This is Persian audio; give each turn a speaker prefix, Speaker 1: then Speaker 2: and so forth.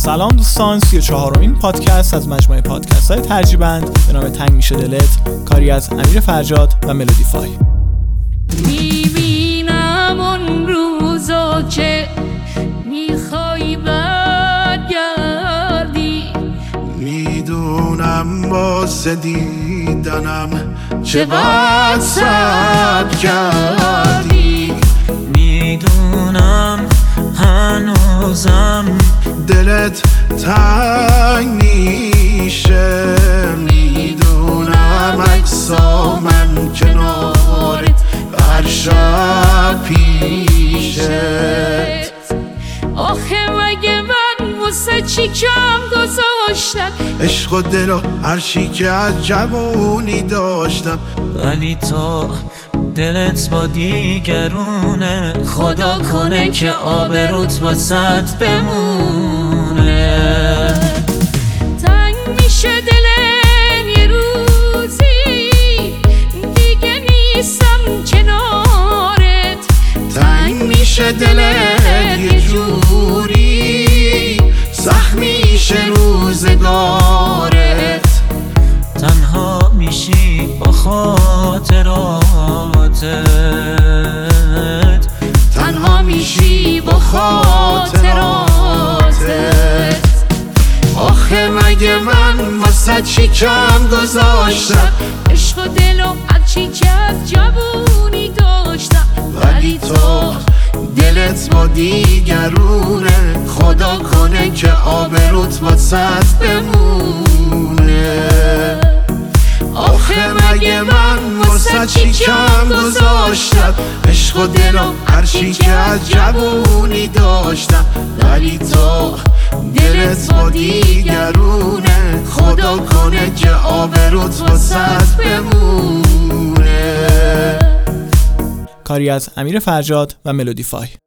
Speaker 1: سلام دوستان، 34مین پادکست از مجموعه پادکست های ترجیبند به نام تنگ میشه دلت، کاری از امیر فرجاد و ملودیفای.
Speaker 2: میبینم اون روزا که میخوای برگردی،
Speaker 3: میدونم واسه دیدنم چه باید صبر کردی،
Speaker 4: میدونم هنوزم
Speaker 3: دلت تنگ میشه، میدونم عکسا من کنارت هر شب پیشت.
Speaker 2: آخه مگه من واسه چی کم گذاشتم
Speaker 3: عشق و دل و هر چی که از جوونی داشتم،
Speaker 4: ولی تو دلت با دیگرونه. خدا کنه که آبروت واسط بمونه.
Speaker 2: تنگ میشه دلم یه روزی دیگه نیستم کنارت،
Speaker 3: تنگ میشه دلت یه جوری سخت میشه روزگارت،
Speaker 4: تنها میشی با خاطراتت،
Speaker 2: تنها میشی با خاطراتت.
Speaker 3: آخه مگه من واسه چی کم گذاشتم
Speaker 2: عشق و دل و هرچی که از جوونی داشتم،
Speaker 3: ولی تو دلت با دیگرونه. خدا کنه که آبروت واسط بمونه. آخه مگه من واسه چی کم گذاشتم عشق و دل و هر چی که از جوونی داشتم، ولی تو دلت با دیگرونه. خدا کنه که آبروت واسط بمونه.
Speaker 1: کاری از امیر فرجاد و ملودیفای.